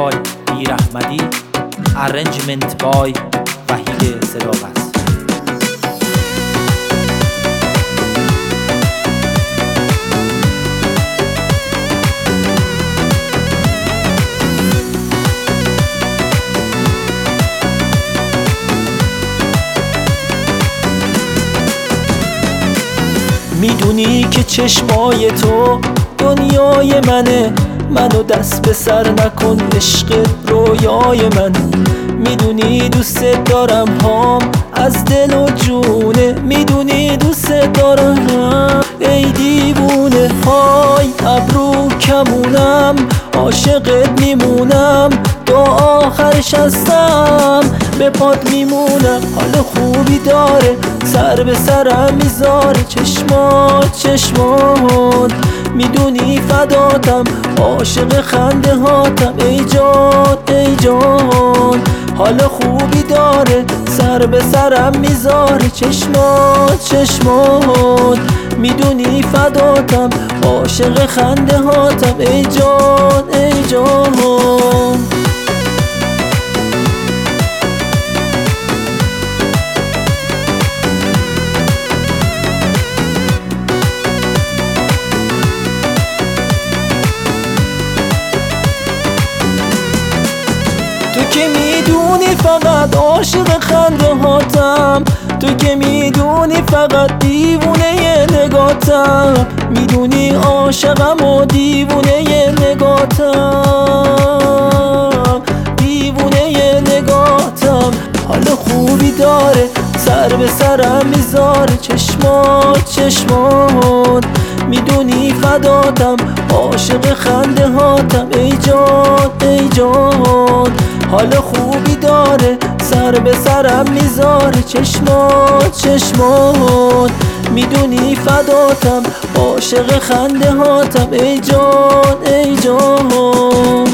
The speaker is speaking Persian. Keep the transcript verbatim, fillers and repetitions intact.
بای میر احمدی، ارنجمنت بای وحید صداقت. میدونی که چشمای تو دنیای منه، منو دست به سر نکن، عشق رویای من. میدونی دوست دارم هام از دل و جونه، میدونی دوست دارم ای دیوونه. های ابرو کمونم، عاشقت میمونم، تا آخرش هستم به پات میمونم. حال خوبی داره، سر به سرم میذاره، چشمات چشمات میدونی فداتم، عاشق خنده هاتم ای جان ای جان. حال خوبی داره، سر به سرم میذاره، چشمات چشمات میدونی فداتم، عاشق خنده هاتم ای جان ای جان. تو که میدونی فقط عاشق خنده هاتم، تو که میدونی فقط دیوونه نگاتم، میدونی عاشقم و دیوونه نگاتم، دیوونه نگاتم. حال خوبی داره، سر به سرم میذاره، چشمات چشمات میدونی فداتم، عاشق خنده هاتم ای جان ای جان. حال خوبی داره، سر به سرم میذاره، چشمات چشمات میدونی فداتم، عاشق خنده هاتم ای جان ای جان.